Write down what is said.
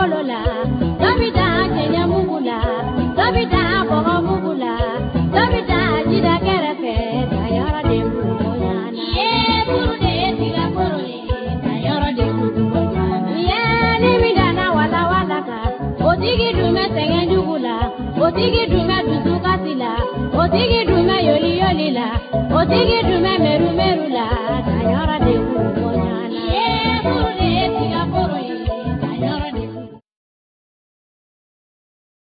bolola, Dabida kenya mugula, Dabida bogo mugula, Dabida jida kerefe, tayara de mugonyana. Ye burude tira borole, tayara de mugonyana. Ye nimida na wala wala ka, otigi dume tengen jugula, otigi dume dusuka sila, otigi dume yoli yoli la, otigi dume meru